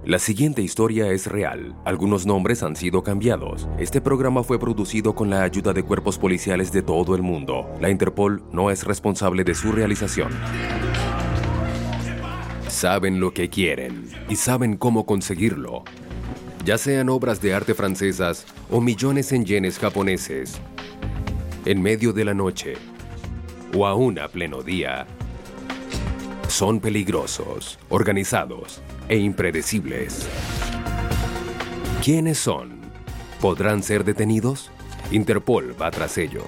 La siguiente historia es real. Algunos nombres han sido cambiados. Este programa fue producido con la ayuda de cuerpos policiales de todo el mundo. La Interpol no es responsable de su realización. Saben lo que quieren y saben cómo conseguirlo. Ya sean obras de arte francesas o millones en yenes japoneses. En medio de la noche o aún a pleno día. Son peligrosos, organizados e impredecibles. ¿Quiénes son? ¿Podrán ser detenidos? Interpol va tras ellos.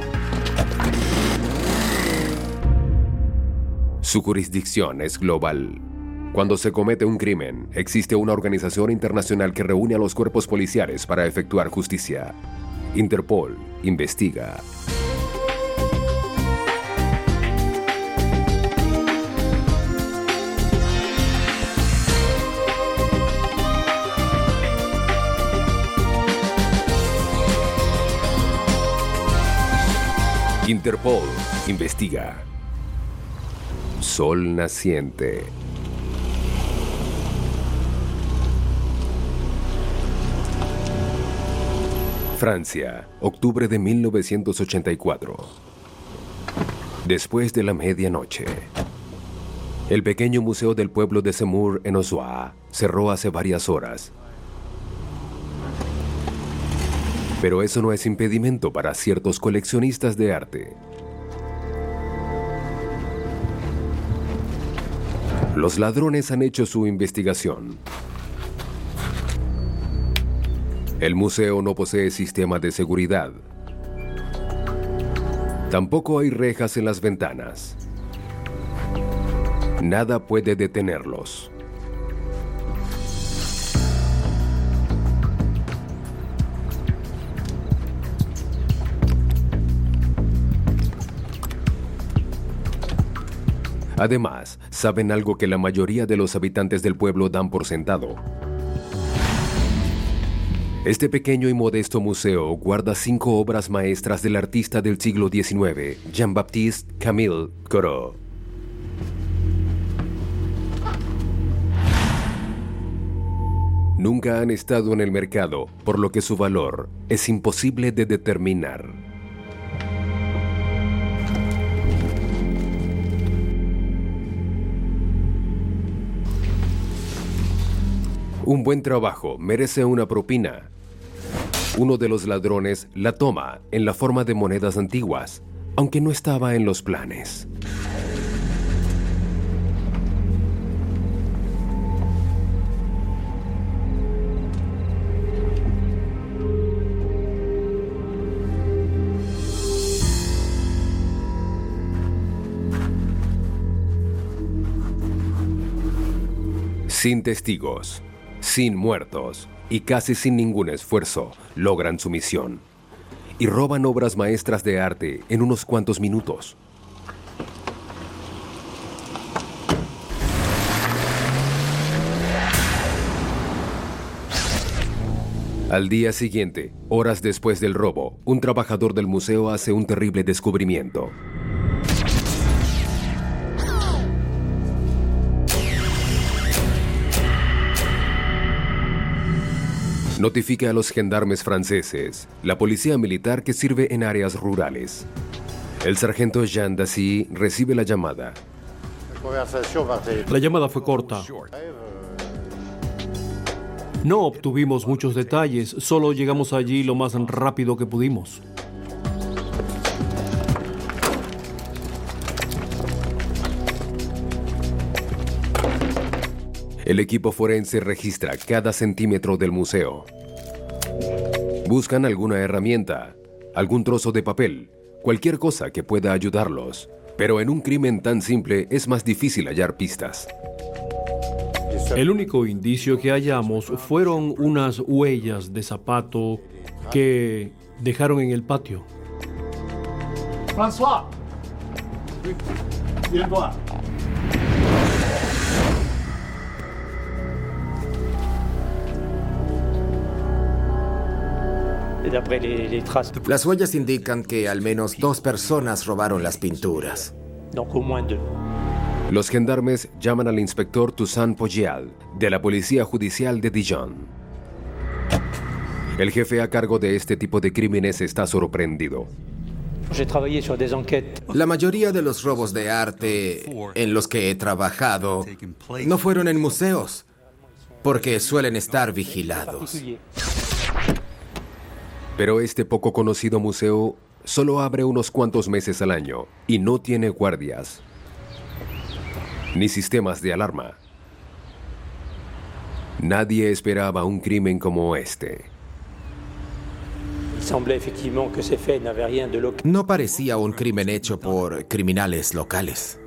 Su jurisdicción es global. Cuando se comete un crimen, existe una organización internacional que reúne a los cuerpos policiales para efectuar justicia. Interpol investiga. Interpol investiga. Sol naciente. Francia, octubre de 1984. Después de la medianoche. El pequeño museo del pueblo de Semur en Auxois cerró hace varias horas. Pero eso no es impedimento para ciertos coleccionistas de arte. Los ladrones han hecho su investigación. El museo no posee sistema de seguridad. Tampoco hay rejas en las ventanas. Nada puede detenerlos. Además, saben algo que la mayoría de los habitantes del pueblo dan por sentado. Este pequeño y modesto museo guarda 5 obras maestras del artista del siglo XIX, Jean-Baptiste Camille Corot. Nunca han estado en el mercado, por lo que su valor es imposible de determinar. Un buen trabajo merece una propina. Uno de los ladrones la toma en la forma de monedas antiguas, aunque no estaba en los planes. Sin testigos, sin muertos y casi sin ningún esfuerzo, logran su misión y roban obras maestras de arte en unos cuantos minutos. Al día siguiente, horas después del robo, un trabajador del museo hace un terrible descubrimiento. Notifica a los gendarmes franceses, la policía militar que sirve en áreas rurales. El sargento Jean Dassy recibe la llamada. La llamada fue corta. No obtuvimos muchos detalles, solo llegamos allí lo más rápido que pudimos. El equipo forense registra cada centímetro del museo. Buscan alguna herramienta, algún trozo de papel, cualquier cosa que pueda ayudarlos. Pero en un crimen tan simple es más difícil hallar pistas. El único indicio que hallamos fueron unas huellas de zapato que dejaron en el patio. François, viens voir. Las huellas indican que al menos 2 personas robaron las pinturas. Los gendarmes llaman al inspector Toussaint Poggial, de la Policía Judicial de Dijon. El jefe a cargo de este tipo de crímenes está sorprendido. La mayoría de los robos de arte en los que he trabajado no fueron en museos, porque suelen estar vigilados. Pero este poco conocido museo solo abre unos cuantos meses al año y no tiene guardias ni sistemas de alarma. Nadie esperaba un crimen como este. No parecía un crimen hecho por criminales locales.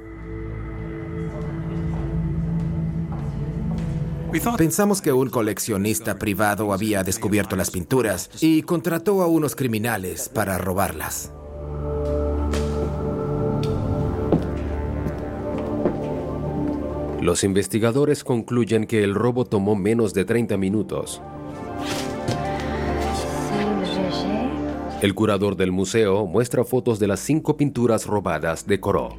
Pensamos que un coleccionista privado había descubierto las pinturas y contrató a unos criminales para robarlas. Los investigadores concluyen que el robo tomó menos de 30 minutos. El curador del museo muestra fotos de las 5 pinturas robadas de Corot.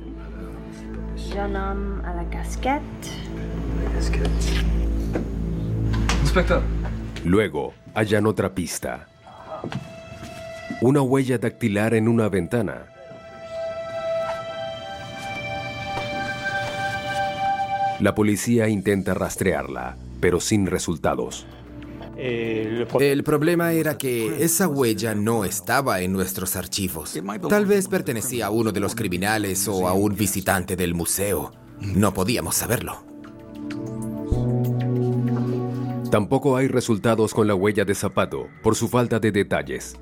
Luego, hallan otra pista. Una huella dactilar en una ventana. La policía intenta rastrearla, pero sin resultados. El problema era que esa huella no estaba en nuestros archivos. Tal vez pertenecía a uno de los criminales o a un visitante del museo. No podíamos saberlo. Tampoco hay resultados con la huella de zapato, por su falta de detalles.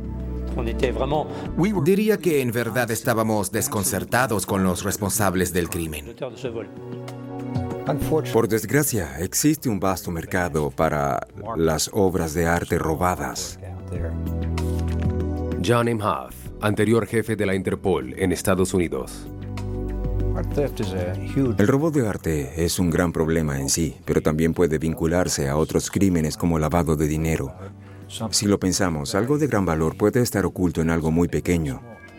Diría que en verdad estábamos desconcertados con los responsables del crimen. Por desgracia, existe un vasto mercado para las obras de arte robadas. John Imhoff, anterior jefe de la Interpol en Estados Unidos. El robo de arte es un gran problema en sí, pero también puede vincularse a otros crímenes como lavado de dinero. Si lo pensamos, algo de gran valor puede estar oculto en algo muy pequeño.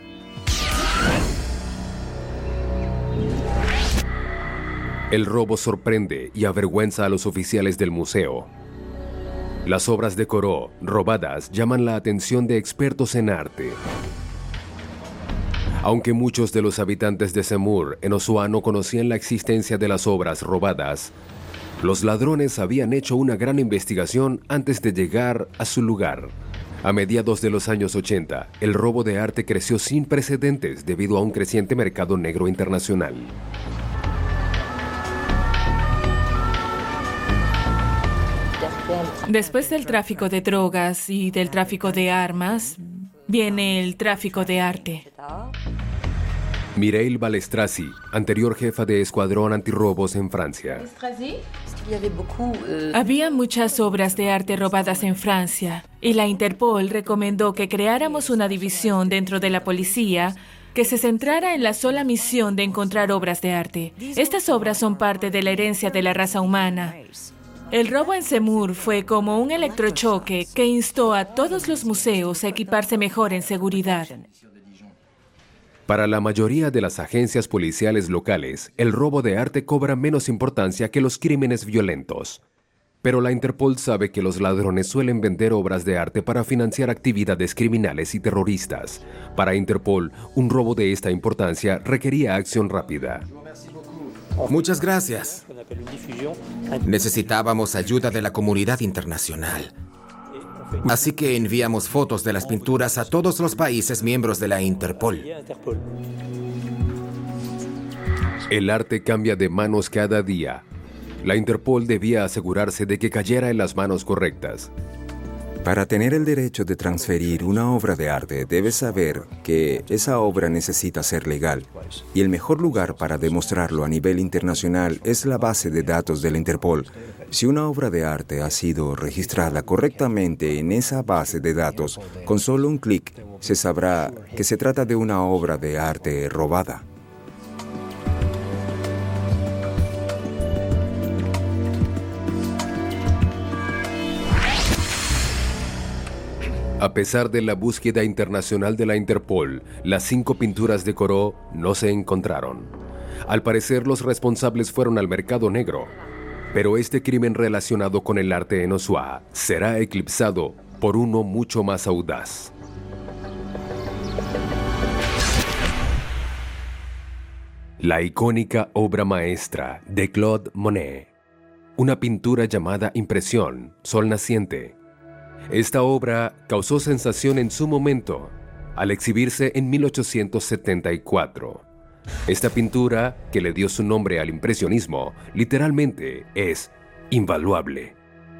El robo sorprende y avergüenza a los oficiales del museo. Las obras de Corot robadas llaman la atención de expertos en arte. Aunque muchos de los habitantes de Semur, en Auxois, no conocían la existencia de las obras robadas, los ladrones habían hecho una gran investigación antes de llegar a su lugar. A mediados de los años 80, el robo de arte creció sin precedentes debido a un creciente mercado negro internacional. Después del tráfico de drogas y del tráfico de armas, viene el tráfico de arte. Mireille Balestrasi, anterior jefa de escuadrón antirrobos en Francia. Había muchas obras de arte robadas en Francia y la Interpol recomendó que creáramos una división dentro de la policía que se centrara en la sola misión de encontrar obras de arte. Estas obras son parte de la herencia de la raza humana. El robo en Semur fue como un electrochoque que instó a todos los museos a equiparse mejor en seguridad. Para la mayoría de las agencias policiales locales, el robo de arte cobra menos importancia que los crímenes violentos. Pero la Interpol sabe que los ladrones suelen vender obras de arte para financiar actividades criminales y terroristas. Para Interpol, un robo de esta importancia requería acción rápida. Muchas gracias. Necesitábamos ayuda de la comunidad internacional. Así que enviamos fotos de las pinturas a todos los países miembros de la Interpol. El arte cambia de manos cada día. La Interpol debía asegurarse de que cayera en las manos correctas. Para tener el derecho de transferir una obra de arte, debes saber que esa obra necesita ser legal. Y el mejor lugar para demostrarlo a nivel internacional es la base de datos de la Interpol. Si una obra de arte ha sido registrada correctamente en esa base de datos, con solo un clic se sabrá que se trata de una obra de arte robada. A pesar de la búsqueda internacional de la Interpol, las 5 pinturas de Corot no se encontraron. Al parecer, los responsables fueron al mercado negro, pero este crimen relacionado con el arte en Auxerre será eclipsado por uno mucho más audaz. La icónica obra maestra de Claude Monet, una pintura llamada Impresión, Sol Naciente. Esta obra causó sensación en su momento al exhibirse en 1874. Esta pintura, que le dio su nombre al impresionismo, literalmente es invaluable.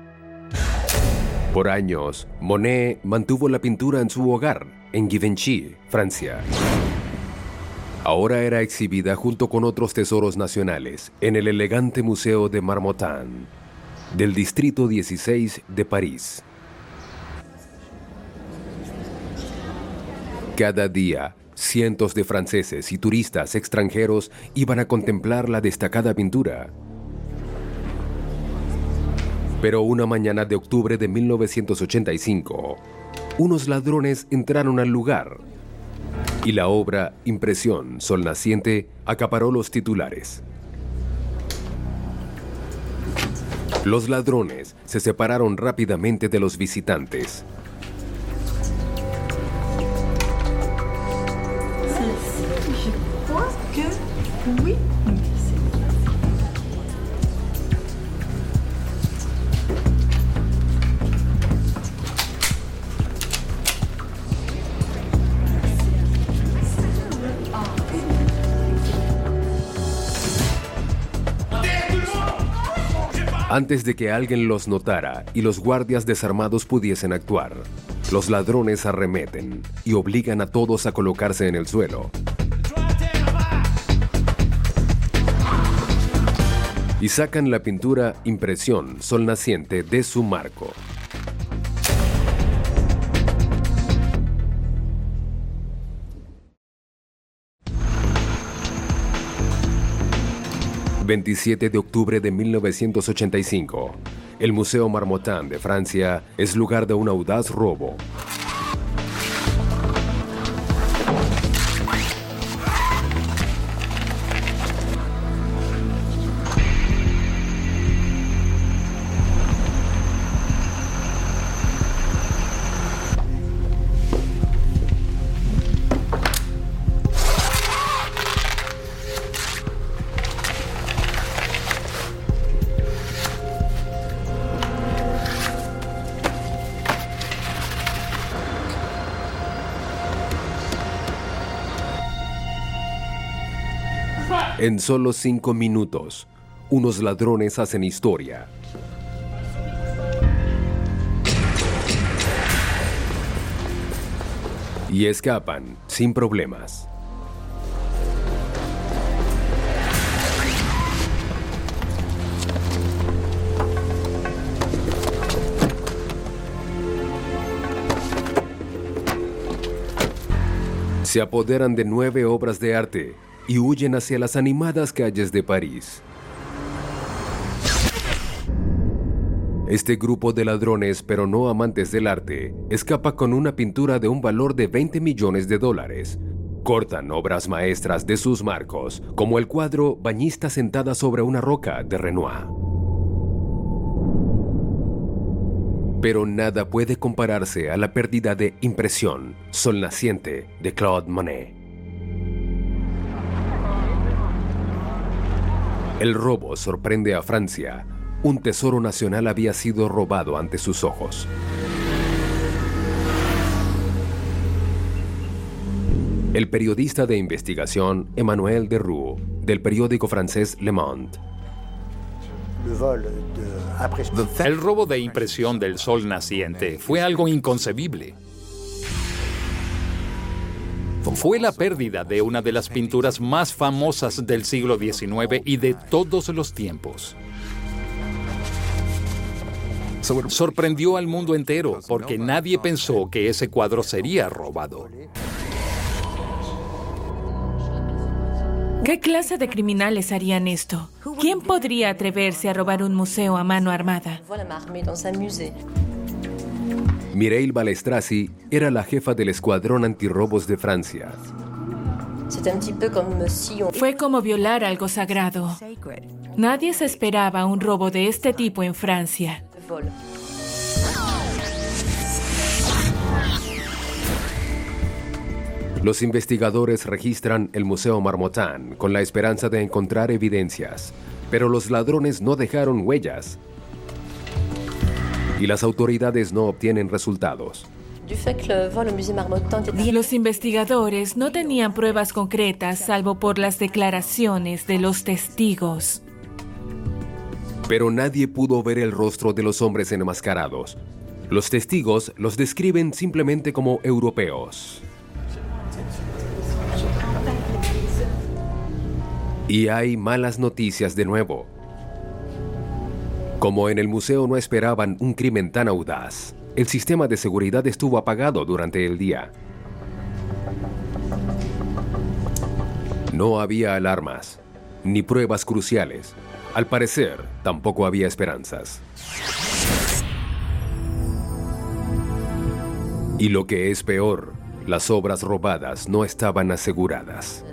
Por años, Monet mantuvo la pintura en su hogar, en Givenchy, Francia. Ahora era exhibida junto con otros tesoros nacionales en el elegante Museo de Marmottan, del Distrito 16 de París. Cada día, cientos de franceses y turistas extranjeros iban a contemplar la destacada pintura. Pero una mañana de octubre de 1985, unos ladrones entraron al lugar y la obra Impresión, Sol Naciente acaparó los titulares. Los ladrones se separaron rápidamente de los visitantes. Antes de que alguien los notara y los guardias desarmados pudiesen actuar, los ladrones arremeten y obligan a todos a colocarse en el suelo. Y sacan la pintura Impresión, Sol Naciente de su marco. ...27 de octubre de 1985... el Museo Marmottan de Francia es lugar de un audaz robo. En solo 5 minutos, unos ladrones hacen historia. Y escapan sin problemas. Se apoderan de 9 obras de arte y huyen hacia las animadas calles de París. Este grupo de ladrones, pero no amantes del arte, escapa con una pintura de un valor de $20 millones. Cortan obras maestras de sus marcos, como el cuadro Bañista sentada sobre una roca de Renoir. Pero nada puede compararse a la pérdida de Impresión, Sol Naciente de Claude Monet. El robo sorprende a Francia. Un tesoro nacional había sido robado ante sus ojos. El periodista de investigación Emmanuel Deroux, del periódico francés Le Monde. El robo de Impresión del Sol Naciente fue algo inconcebible. Fue la pérdida de una de las pinturas más famosas del siglo XIX y de todos los tiempos. Sorprendió al mundo entero porque nadie pensó que ese cuadro sería robado. ¿Qué clase de criminales harían esto? ¿Quién podría atreverse a robar un museo a mano armada? Mireille Balestrasi era la jefa del escuadrón antirrobos de Francia. Fue como violar algo sagrado. Nadie se esperaba un robo de este tipo en Francia. Los investigadores registran el Museo Marmottan con la esperanza de encontrar evidencias, pero los ladrones no dejaron huellas y las autoridades no obtienen resultados. Los investigadores no tenían pruebas concretas salvo por las declaraciones de los testigos. Pero nadie pudo ver el rostro de los hombres enmascarados. Los testigos los describen simplemente como europeos. Y hay malas noticias de nuevo. Como en el museo no esperaban un crimen tan audaz, el sistema de seguridad estuvo apagado durante el día. No había alarmas, ni pruebas cruciales. Al parecer, tampoco había esperanzas. Y lo que es peor, las obras robadas no estaban aseguradas.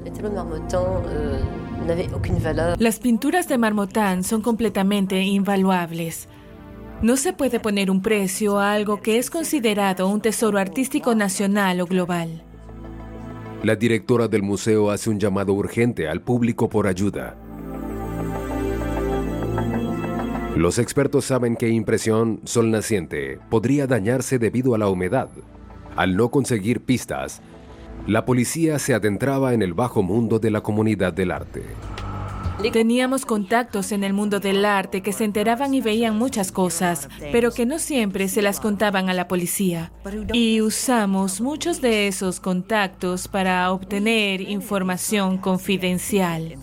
Las pinturas de Marmottan son completamente invaluables. No se puede poner un precio a algo que es considerado un tesoro artístico nacional o global. La directora del museo hace un llamado urgente al público por ayuda. Los expertos saben que impresión sol naciente podría dañarse debido a la humedad. Al no conseguir pistas, la policía se adentraba en el bajo mundo de la comunidad del arte. Teníamos contactos en el mundo del arte que se enteraban y veían muchas cosas, pero que no siempre se las contaban a la policía. Y usamos muchos de esos contactos para obtener información confidencial.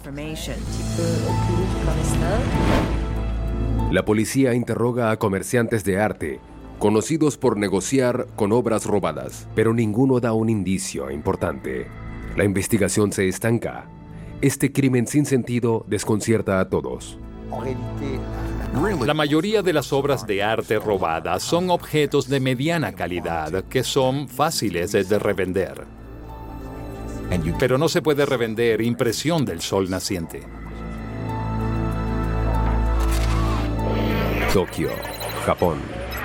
La policía interroga a comerciantes de arte, conocidos por negociar con obras robadas, pero ninguno da un indicio importante. La investigación se estanca. Este crimen sin sentido desconcierta a todos. La mayoría de las obras de arte robadas son objetos de mediana calidad que son fáciles de revender. Pero no se puede revender impresión del sol naciente. Tokio, Japón.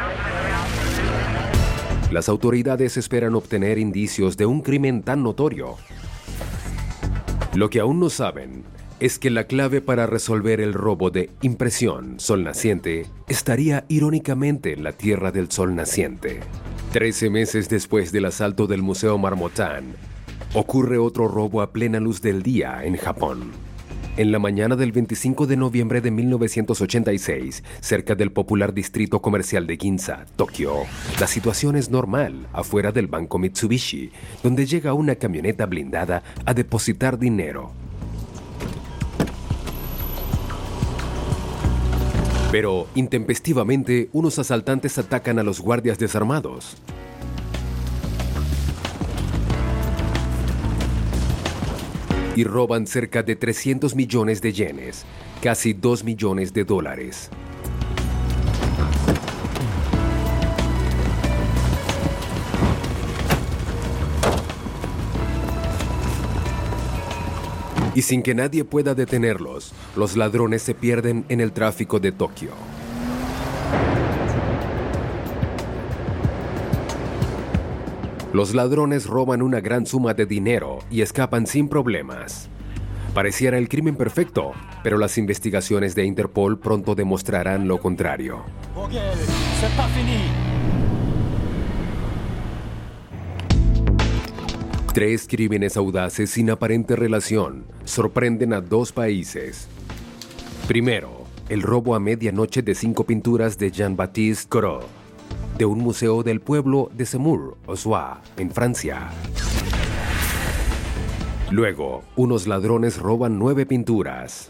Las autoridades esperan obtener indicios de un crimen tan notorio. Lo que aún no saben es que la clave para resolver el robo de impresión sol naciente estaría irónicamente en la Tierra del Sol Naciente. 13 meses después del asalto del Museo Marmottan, ocurre otro robo a plena luz del día en Japón. En la mañana del 25 de noviembre de 1986, cerca del popular distrito comercial de Ginza, Tokio, la situación es normal afuera del banco Mitsubishi, donde llega una camioneta blindada a depositar dinero. Pero, intempestivamente, unos asaltantes atacan a los guardias desarmados. Y roban cerca de 300 millones de yenes, casi 2 millones de dólares. Y sin que nadie pueda detenerlos, los ladrones se pierden en el tráfico de Tokio. Los ladrones roban una gran suma de dinero y escapan sin problemas. Pareciera el crimen perfecto, pero las investigaciones de Interpol pronto demostrarán lo contrario. Tres crímenes audaces sin aparente relación sorprenden a dos países. Primero, el robo a medianoche de 5 pinturas de Jean-Baptiste Corot, de un museo del pueblo de Semur-Auxois, en Francia. Luego, unos ladrones roban 9 pinturas,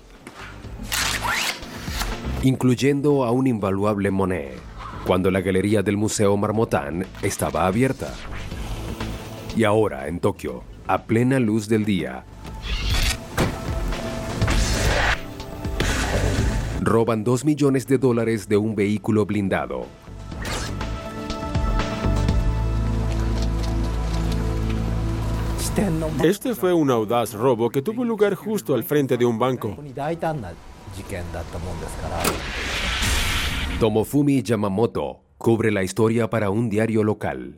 incluyendo a un invaluable Monet, cuando la galería del Museo Marmottan estaba abierta. Y ahora, en Tokio, a plena luz del día, roban 2 millones de dólares de un vehículo blindado. Este fue un audaz robo que tuvo lugar justo al frente de un banco. Tomofumi Yamamoto cubre la historia para un diario local.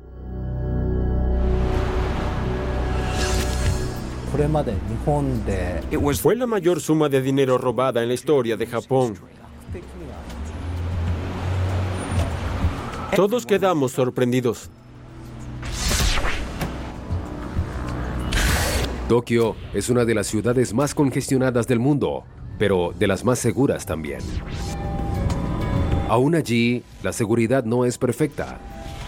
Fue la mayor suma de dinero robada en la historia de Japón. Todos quedamos sorprendidos. Tokio es una de las ciudades más congestionadas del mundo, pero de las más seguras también. Aún allí, la seguridad no es perfecta.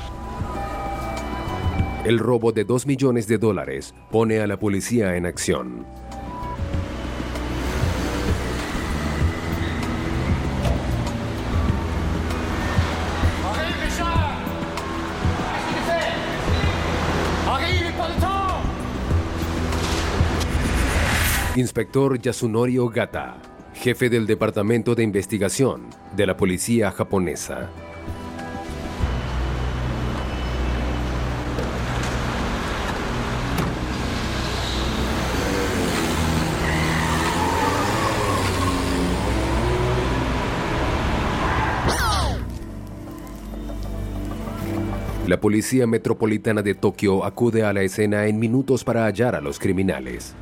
El robo de $2 millones pone a la policía en acción. Inspector Yasunori Ogata, jefe del Departamento de Investigación de la Policía Japonesa. La Policía Metropolitana de Tokio acude a la escena en minutos para hallar a los criminales.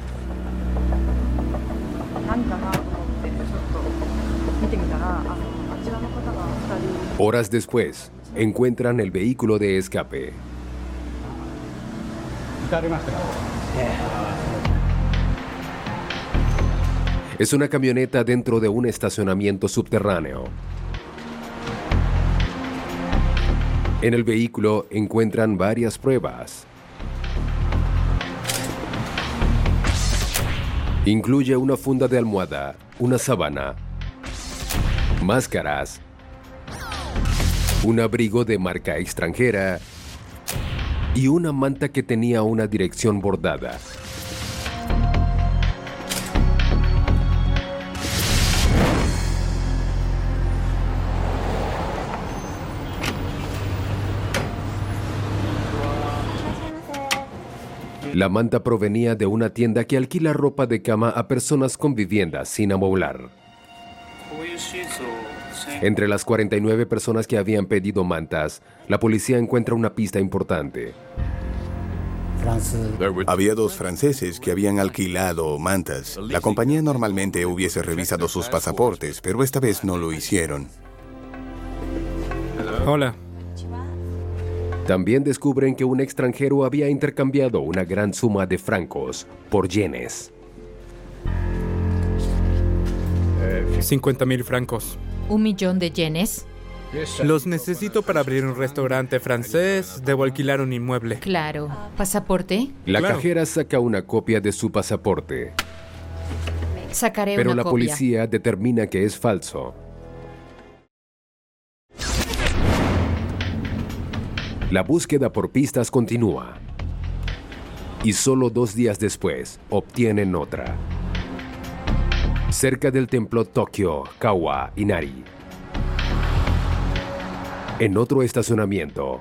Horas después, encuentran el vehículo de escape. Es una camioneta dentro de un estacionamiento subterráneo. En el vehículo encuentran varias pruebas. Incluye una funda de almohada, una sábana, máscaras, un abrigo de marca extranjera y una manta que tenía una dirección bordada. La manta provenía de una tienda que alquila ropa de cama a personas con viviendas sin amoblar. Entre las 49 personas que habían pedido mantas, la policía encuentra una pista importante. Había 2 franceses que habían alquilado mantas. La compañía normalmente hubiese revisado sus pasaportes, pero esta vez no lo hicieron. Hola. También descubren que un extranjero había intercambiado una gran suma de francos por yenes. 50,000 francos. ¿1 millón de yenes? Los necesito para abrir un restaurante francés. Debo alquilar un inmueble. Claro. ¿Pasaporte? La cajera saca una copia de su pasaporte. Sacaré pero una la copia. Policía determina que es falso. La búsqueda por pistas continúa. Y solo 2 días después, obtienen otra. Cerca del templo Tokyo Kawa Inari. En otro estacionamiento.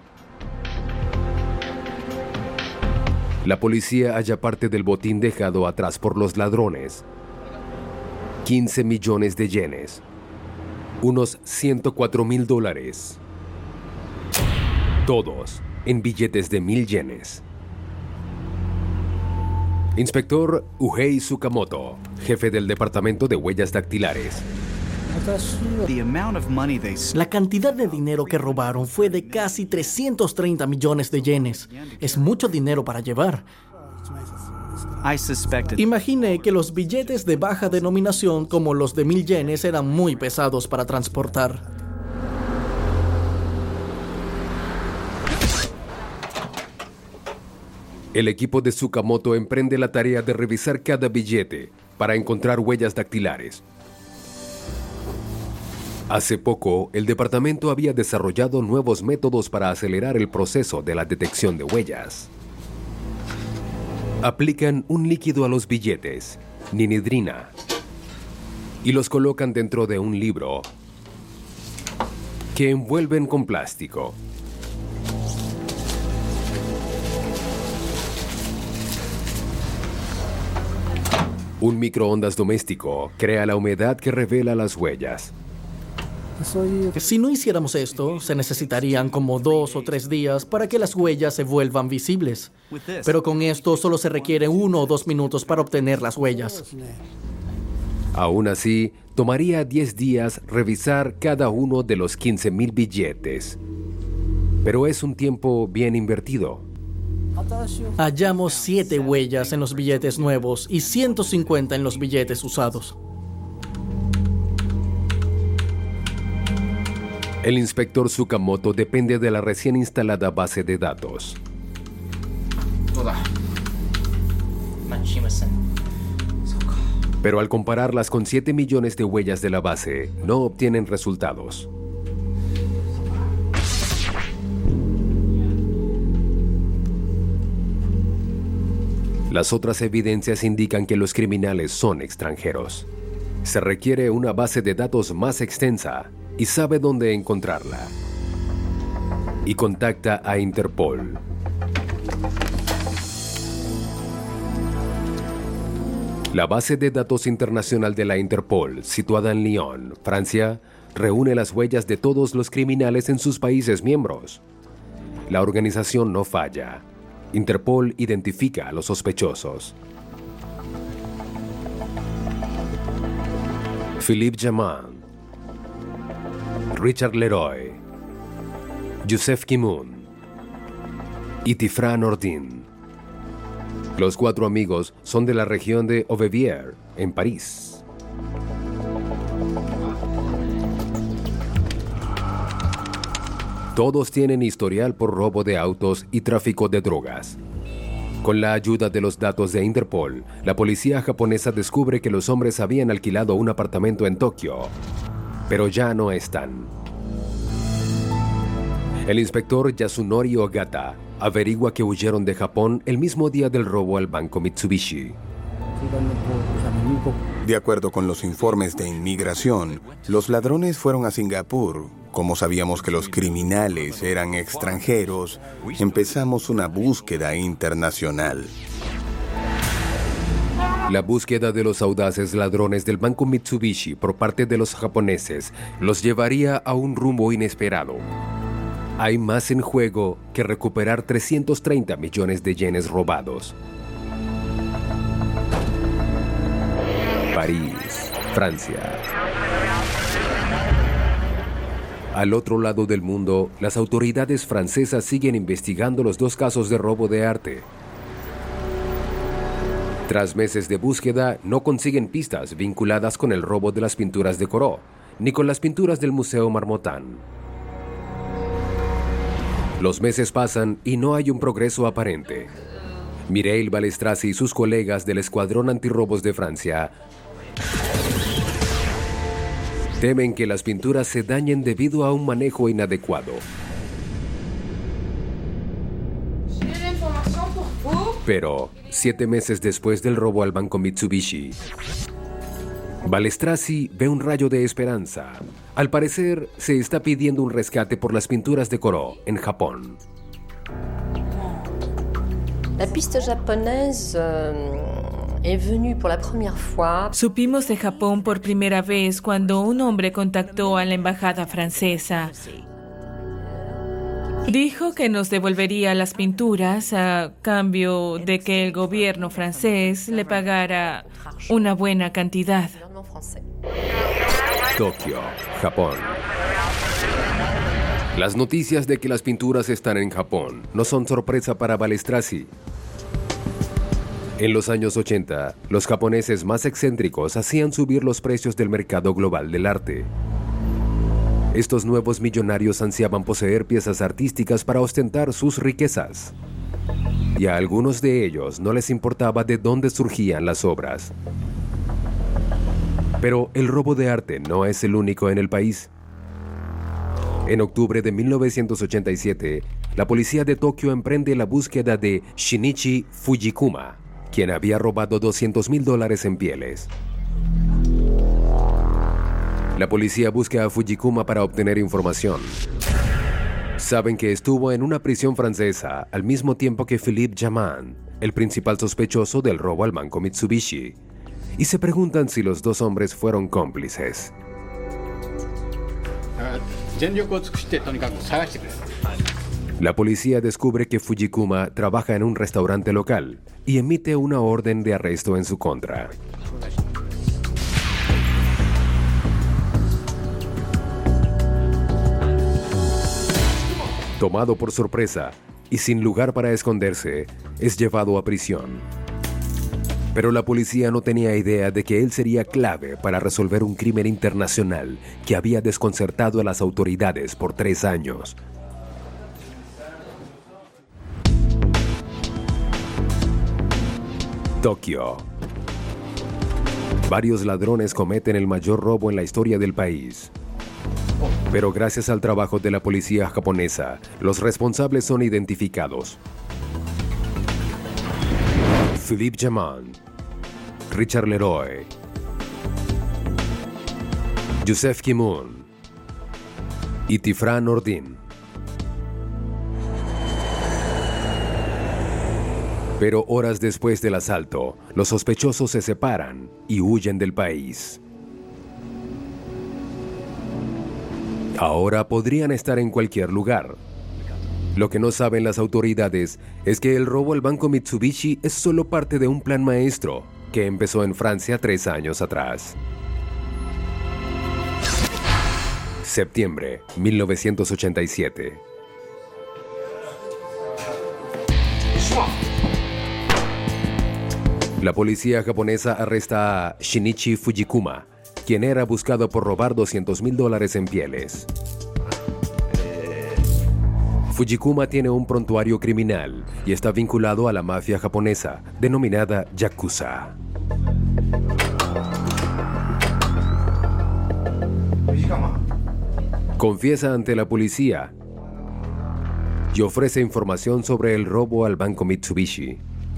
La policía halla parte del botín dejado atrás por los ladrones. 15 millones de yenes. Unos $104,000. Todos en billetes de 1,000 yenes. Inspector Uhei Tsukamoto, jefe del Departamento de Huellas Dactilares. La cantidad de dinero que robaron fue de casi 330 millones de yenes. Es mucho dinero para llevar. Imaginé que los billetes de baja denominación como los de 1,000 yenes eran muy pesados para transportar. El equipo de Tsukamoto emprende la tarea de revisar cada billete para encontrar huellas dactilares. Hace poco, el departamento había desarrollado nuevos métodos para acelerar el proceso de la detección de huellas. Aplican un líquido a los billetes, ninidrina, y los colocan dentro de un libro que envuelven con plástico. Un microondas doméstico crea la humedad que revela las huellas. Si no hiciéramos esto, se necesitarían como 2 o 3 días para que las huellas se vuelvan visibles. Pero con esto solo se requieren 1 o 2 minutos para obtener las huellas. Aún así, tomaría 10 días revisar cada uno de los 15,000 billetes. Pero es un tiempo bien invertido. Hallamos 7 huellas en los billetes nuevos y 150 en los billetes usados. El inspector Tsukamoto depende de la recién instalada base de datos. Pero al compararlas con 7 millones de huellas de la base, no obtienen resultados. Las otras evidencias indican que los criminales son extranjeros. Se requiere una base de datos más extensa y sabe dónde encontrarla. Y contacta a Interpol. La base de datos internacional de la Interpol, situada en Lyon, Francia, reúne las huellas de todos los criminales en sus países miembros. La organización no falla. Interpol identifica a los sospechosos. Philippe Jaman, Richard Leroy, Youssef Kimoun y Tifran Ordin. Los 4 amigos son de la región de Aubevier, en París. Todos tienen historial por robo de autos y tráfico de drogas. Con la ayuda de los datos de Interpol, la policía japonesa descubre que los hombres habían alquilado un apartamento en Tokio, pero ya no están. El inspector Yasunori Ogata averigua que huyeron de Japón el mismo día del robo al banco Mitsubishi. De acuerdo con los informes de inmigración, los ladrones fueron a Singapur. Como sabíamos que los criminales eran extranjeros, empezamos una búsqueda internacional. La búsqueda de los audaces ladrones del banco Mitsubishi por parte de los japoneses los llevaría a un rumbo inesperado. Hay más en juego que recuperar 330 millones de yenes robados. París, Francia. Al otro lado del mundo, las autoridades francesas siguen investigando los 2 casos de robo de arte. Tras meses de búsqueda, no consiguen pistas vinculadas con el robo de las pinturas de Corot, ni con las pinturas del Museo Marmottan. Los meses pasan y no hay un progreso aparente. Mireille Balestraci y sus colegas del Escuadrón Antirrobos de Francia temen que las pinturas se dañen debido a un manejo inadecuado. Pero, 7 meses después del robo al banco Mitsubishi, Balestraci ve un rayo de esperanza. Al parecer, se está pidiendo un rescate por las pinturas de Corot en Japón. La piste japonaise est venue pour la première fois. Supimos de Japón por primera vez cuando un hombre contactó a la embajada francesa. Dijo que nos devolvería las pinturas a cambio de que el gobierno francés le pagara una buena cantidad. Tokio, Japón. Las noticias de que las pinturas están en Japón no son sorpresa para Balestraci. En los años 80, los japoneses más excéntricos hacían subir los precios del mercado global del arte. Estos nuevos millonarios ansiaban poseer piezas artísticas para ostentar sus riquezas. Y a algunos de ellos no les importaba de dónde surgían las obras. Pero el robo de arte no es el único en el país. En octubre de 1987, la policía de Tokio emprende la búsqueda de Shinichi Fujikuma, quien había robado $200,000 en pieles. La policía busca a Fujikuma para obtener información. Saben que estuvo en una prisión francesa al mismo tiempo que Philippe Jaman, el principal sospechoso del robo al banco Mitsubishi, y se preguntan si los dos hombres fueron cómplices. La policía descubre que Fujikuma trabaja en un restaurante local y emite una orden de arresto en su contra. Tomado por sorpresa y sin lugar para esconderse, es llevado a prisión. Pero la policía no tenía idea de que él sería clave para resolver un crimen internacional que había desconcertado a las autoridades por 3 años. Tokio. Varios ladrones cometen el mayor robo en la historia del país. Pero gracias al trabajo de la policía japonesa, los responsables son identificados. Philippe Jaman, Richard Leroy, Joseph Kim-un y Tifran Nordin. Pero horas después del asalto, los sospechosos se separan y huyen del país. Ahora podrían estar en cualquier lugar. Lo que no saben las autoridades es que el robo al banco Mitsubishi es solo parte de un plan maestro que empezó en Francia 3 años atrás. Septiembre 1987. La policía japonesa arresta a Shinichi Fujikuma, quien era buscado por robar $200,000 en pieles. Fujikuma tiene un prontuario criminal y está vinculado a la mafia japonesa, denominada Yakuza. Confiesa ante la policía y ofrece información sobre el robo al banco Mitsubishi.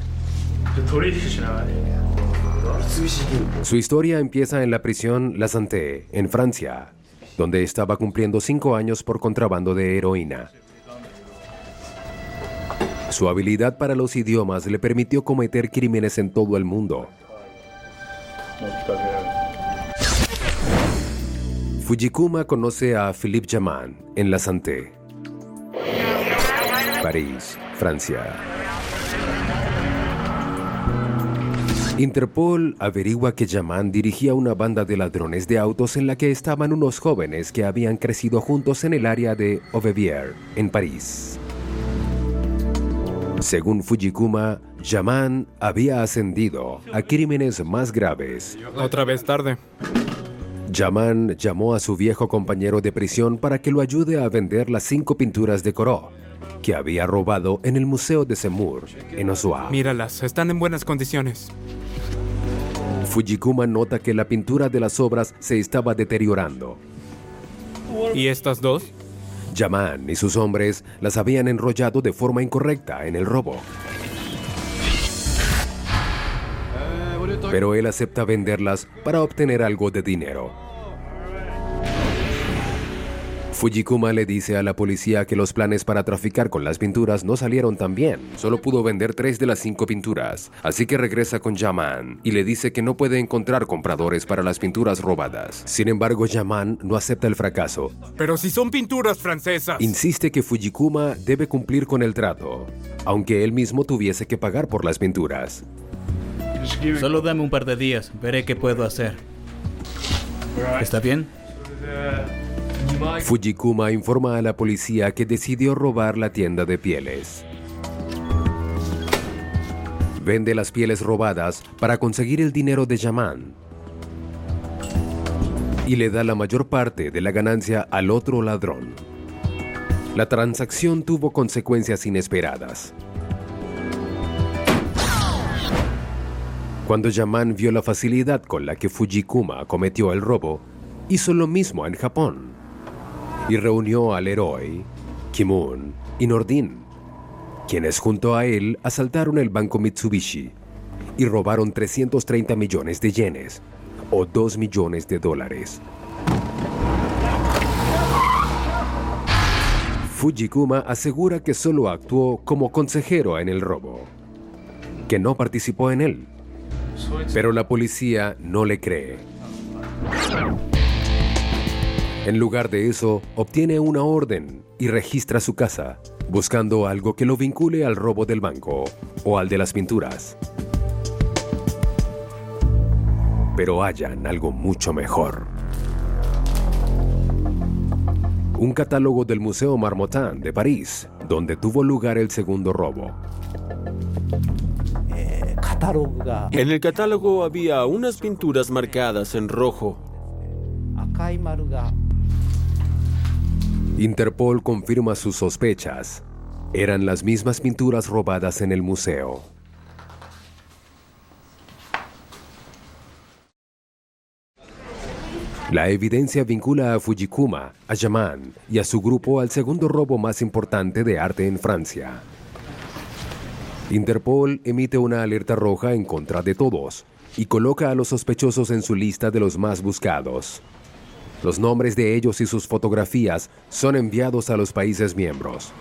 Su historia empieza en la prisión La Santé, en Francia, donde estaba cumpliendo 5 años por contrabando de heroína. Su habilidad para los idiomas le permitió cometer crímenes en todo el mundo. Fujikuma conoce a Philippe Jaman en La Santé, París, Francia. Interpol averigua que Jaman dirigía una banda de ladrones de autos en la que estaban unos jóvenes que habían crecido juntos en el área de Aubervilliers, en París. Según Fujikuma, Jaman había ascendido a crímenes más graves. Otra vez tarde. Jaman llamó a su viejo compañero de prisión para que lo ayude a vender las 5 pinturas de Corot que había robado en el Museo de Semur, en Osua. Míralas, están en buenas condiciones. Fujikuma nota que la pintura de las obras se estaba deteriorando. ¿Y estas 2? Jaman y sus hombres las habían enrollado de forma incorrecta en el robo. Pero él acepta venderlas para obtener algo de dinero. Fujikuma le dice a la policía que los planes para traficar con las pinturas no salieron tan bien. Solo pudo vender 3 de las 5 pinturas. Así que regresa con Jaman y le dice que no puede encontrar compradores para las pinturas robadas. Sin embargo, Jaman no acepta el fracaso. Pero si son pinturas francesas. Insiste que Fujikuma debe cumplir con el trato, aunque él mismo tuviese que pagar por las pinturas. Solo dame un par de días, veré qué puedo hacer. ¿Está bien? Fujikuma informa a la policía que decidió robar la tienda de pieles. Vende las pieles robadas para conseguir el dinero de Jaman y le da la mayor parte de la ganancia al otro ladrón. La transacción tuvo consecuencias inesperadas. Cuando Jaman vio la facilidad con la que Fujikuma cometió el robo, hizo lo mismo en Japón y reunió a Leroy, Kim-un y Nordin, quienes junto a él asaltaron el banco Mitsubishi y robaron 330 millones de yenes, o $2 millones. Fujikuma asegura que solo actuó como consejero en el robo, que no participó en él. Pero la policía no le cree. En lugar de eso, obtiene una orden y registra su casa, buscando algo que lo vincule al robo del banco o al de las pinturas. Pero hallan algo mucho mejor. Un catálogo del Museo Marmottan de París, donde tuvo lugar el segundo robo. En el catálogo había unas pinturas marcadas en rojo. Interpol confirma sus sospechas. Eran las mismas pinturas robadas en el museo. La evidencia vincula a Fujikuma, a Yaman y a su grupo al segundo robo más importante de arte en Francia. Interpol emite una alerta roja en contra de todos y coloca a los sospechosos en su lista de los más buscados. Los nombres de ellos y sus fotografías son enviados a los países miembros.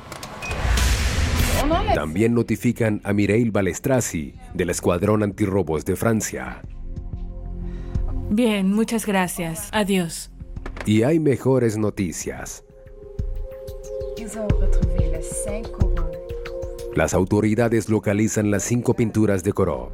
También notifican a Mireille Balestrasi del Escuadrón Antirrobos de Francia. Bien, muchas gracias. Adiós. Y hay mejores noticias. Las autoridades localizan las 5 pinturas de Corot.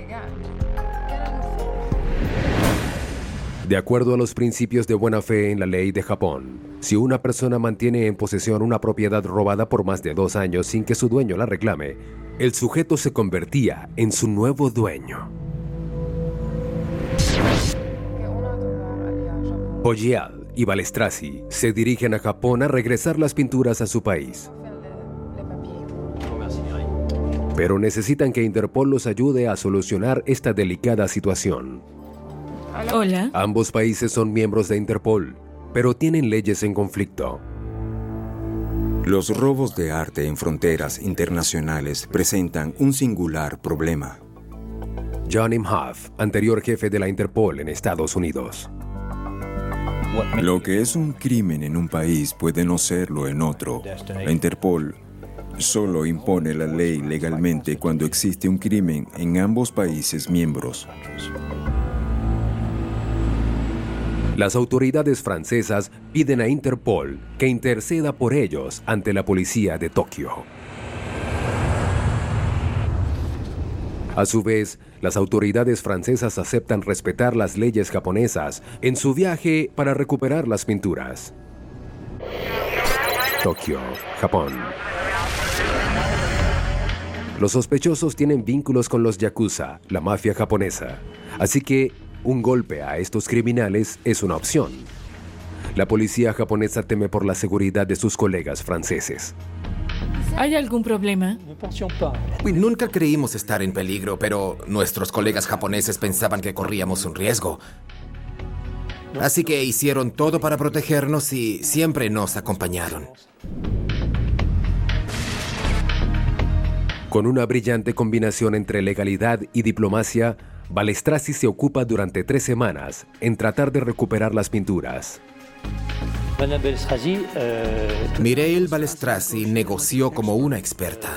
De acuerdo a los principios de buena fe en la ley de Japón, si una persona mantiene en posesión una propiedad robada por más de 2 años sin que su dueño la reclame, el sujeto se convertía en su nuevo dueño. Pogial y Balestrasi se dirigen a Japón a regresar las pinturas a su país. Pero necesitan que Interpol los ayude a solucionar esta delicada situación. Hola. Ambos países son miembros de Interpol, pero tienen leyes en conflicto. Los robos de arte en fronteras internacionales presentan un singular problema. John Imhoff, anterior jefe de la Interpol en Estados Unidos. Lo que es un crimen en un país puede no serlo en otro. La Interpol solo impone la ley legalmente cuando existe un crimen en ambos países miembros. Las autoridades francesas piden a Interpol que interceda por ellos ante la policía de Tokio. A su vez, las autoridades francesas aceptan respetar las leyes japonesas en su viaje para recuperar las pinturas. Tokio, Japón. Los sospechosos tienen vínculos con los yakuza, la mafia japonesa, así que un golpe a estos criminales es una opción. La policía japonesa teme por la seguridad de sus colegas franceses. ¿Hay algún problema? Nunca creímos estar en peligro, pero nuestros colegas japoneses pensaban que corríamos un riesgo. Así que hicieron todo para protegernos y siempre nos acompañaron. Con una brillante combinación entre legalidad y diplomacia, Balestrasi se ocupa durante 3 semanas en tratar de recuperar las pinturas. Mireille Balestrasi negoció como una experta.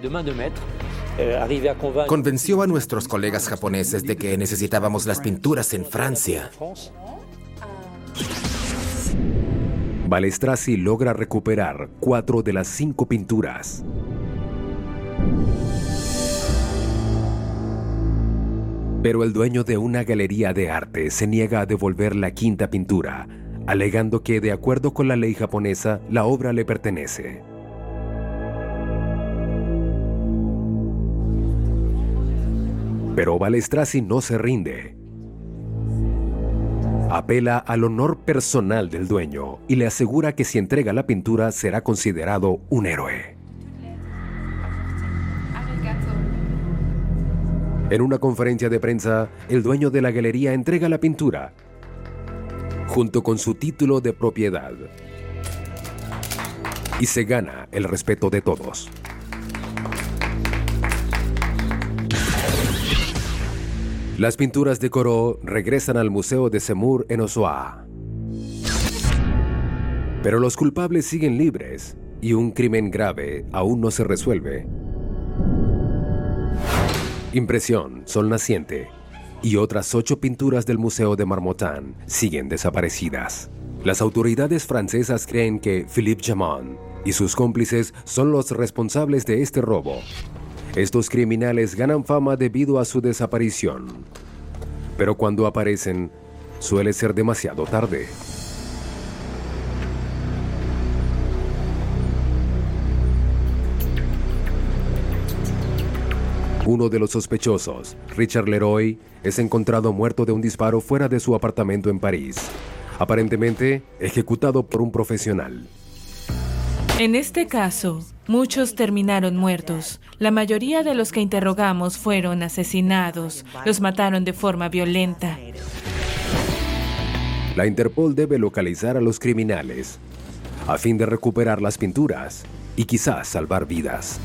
Convenció a nuestros colegas japoneses de que necesitábamos las pinturas en Francia. Balestrasi logra recuperar 4 de las 5 pinturas. Pero el dueño de una galería de arte se niega a devolver la 5ª pintura, alegando que, de acuerdo con la ley japonesa, la obra le pertenece. Pero Balestrasi no se rinde. Apela al honor personal del dueño y le asegura que si entrega la pintura será considerado un héroe. En una conferencia de prensa, el dueño de la galería entrega la pintura, junto con su título de propiedad, y se gana el respeto de todos. Las pinturas de Corot regresan al Museo de Semur en Osoa. Pero los culpables siguen libres y un crimen grave aún no se resuelve. Impresión, Sol Naciente, y otras 8 pinturas del Museo de Marmottan siguen desaparecidas. Las autoridades francesas creen que Philippe Jaman y sus cómplices son los responsables de este robo. Estos criminales ganan fama debido a su desaparición, pero cuando aparecen, suele ser demasiado tarde. Uno de los sospechosos, Richard Leroy, es encontrado muerto de un disparo fuera de su apartamento en París, aparentemente ejecutado por un profesional. En este caso, muchos terminaron muertos. La mayoría de los que interrogamos fueron asesinados. Los mataron de forma violenta. La Interpol debe localizar a los criminales a fin de recuperar las pinturas y quizás salvar vidas.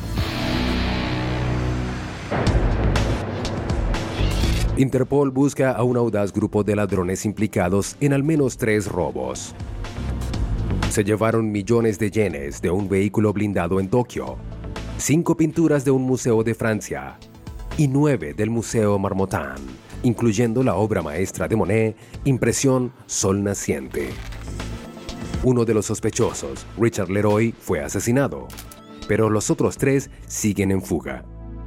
Interpol busca a un audaz grupo de ladrones implicados en al menos 3 robos. Se llevaron millones de yenes de un vehículo blindado en Tokio, 5 pinturas de un museo de Francia y 9 del Museo Marmottan, incluyendo la obra maestra de Monet, Impresión Sol Naciente. Uno de los sospechosos, Richard Leroy, fue asesinado, pero los otros 3 siguen en fuga.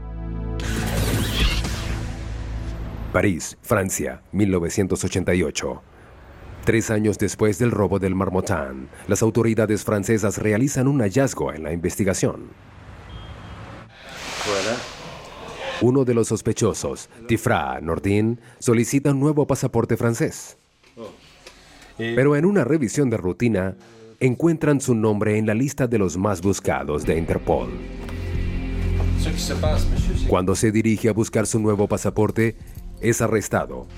París, Francia, 1988. 3 años después del robo del Marmottan, las autoridades francesas realizan un hallazgo en la investigación. Uno de los sospechosos, Tifra Nordin, solicita un nuevo pasaporte francés. Pero en una revisión de rutina, encuentran su nombre en la lista de los más buscados de Interpol. Cuando se dirige a buscar su nuevo pasaporte, es arrestado.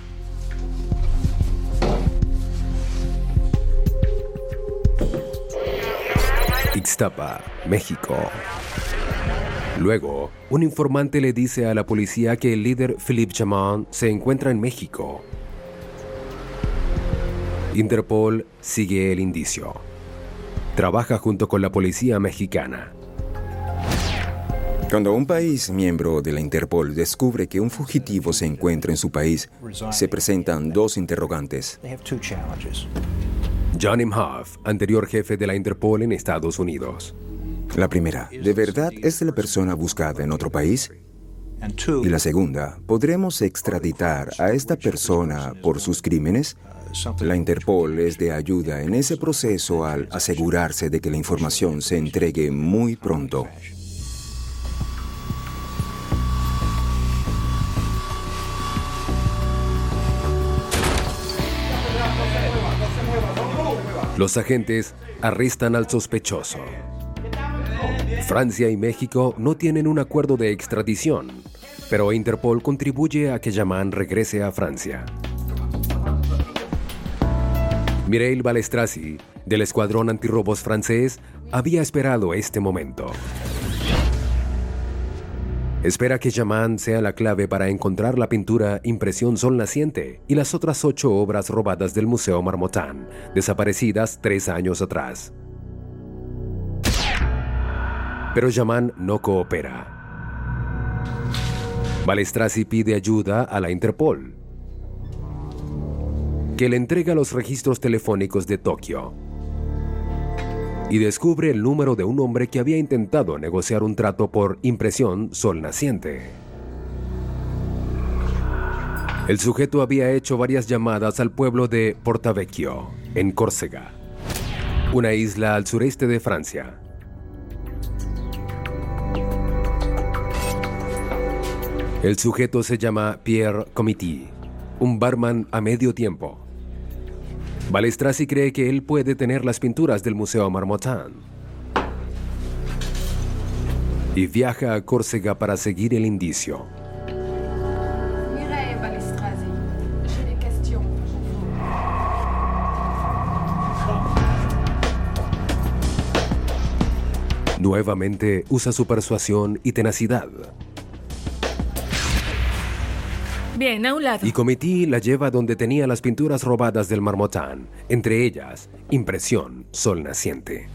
Ixtapa, México. Luego, un informante le dice a la policía que el líder Philippe Jaman se encuentra en México. Interpol sigue el indicio. Trabaja junto con la policía mexicana. Cuando un país miembro de la Interpol descubre que un fugitivo se encuentra en su país, se presentan 2 interrogantes. John Imhoff, anterior jefe de la Interpol en Estados Unidos. La primera, ¿de verdad es la persona buscada en otro país? Y la segunda, ¿podremos extraditar a esta persona por sus crímenes? La Interpol es de ayuda en ese proceso al asegurarse de que la información se entregue muy pronto. Los agentes arrestan al sospechoso. Francia y México no tienen un acuerdo de extradición, pero Interpol contribuye a que Jaman regrese a Francia. Mireille Balestrasi, del escuadrón antirrobos francés, había esperado este momento. Espera que Jaman sea la clave para encontrar la pintura Impresión Sol Naciente y las otras 8 obras robadas del Museo Marmottan, desaparecidas 3 años atrás. Pero Jaman no coopera. Balestrasi pide ayuda a la Interpol, que le entrega los registros telefónicos de Tokio y descubre el número de un hombre que había intentado negociar un trato por Impresión Sol Naciente. El sujeto había hecho varias llamadas al pueblo de Portavecchio, en Córcega, una isla al sureste de Francia. El sujeto se llama Pierre Comity, un barman a medio tiempo. Balestrasi cree que él puede tener las pinturas del Museo Marmottan y viaja a Córcega para seguir el indicio. Nuevamente usa su persuasión y tenacidad. Bien, a un lado. Y Comity la lleva donde tenía las pinturas robadas del Marmottan, entre ellas, Impresión Sol Naciente.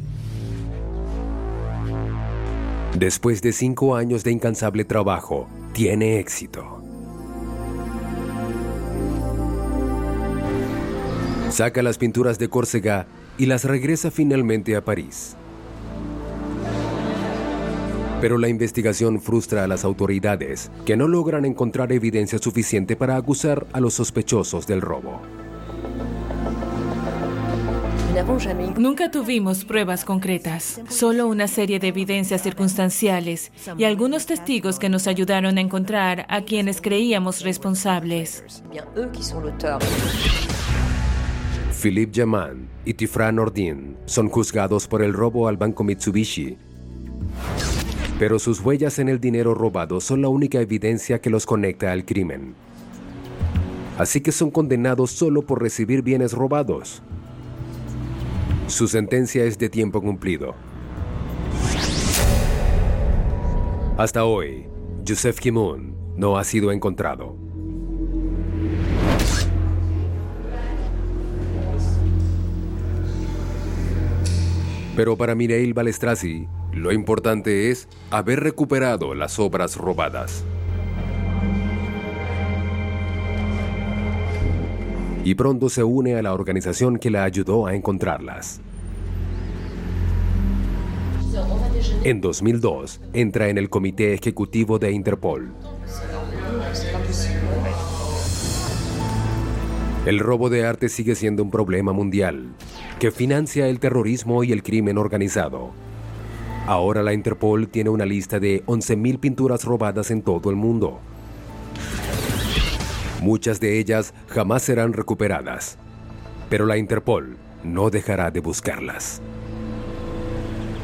Después de 5 años de incansable trabajo, tiene éxito. Saca las pinturas de Córcega y las regresa finalmente a París. Pero la investigación frustra a las autoridades, que no logran encontrar evidencia suficiente para acusar a los sospechosos del robo. Nunca tuvimos pruebas concretas, solo una serie de evidencias circunstanciales y algunos testigos que nos ayudaron a encontrar a quienes creíamos responsables. Philippe Jaman y Tifran Ordin son juzgados por el robo al banco Mitsubishi. Pero sus huellas en el dinero robado son la única evidencia que los conecta al crimen. Así que son condenados solo por recibir bienes robados. Su sentencia es de tiempo cumplido. Hasta hoy, Joseph Kimoun no ha sido encontrado. Pero para Mireille Balestrasi, lo importante es haber recuperado las obras robadas. Y pronto se une a la organización que la ayudó a encontrarlas. En 2002, entra en el Comité Ejecutivo de Interpol. El robo de arte sigue siendo un problema mundial, que financia el terrorismo y el crimen organizado. Ahora la Interpol tiene una lista de 11.000 pinturas robadas en todo el mundo. Muchas de ellas jamás serán recuperadas, pero la Interpol no dejará de buscarlas.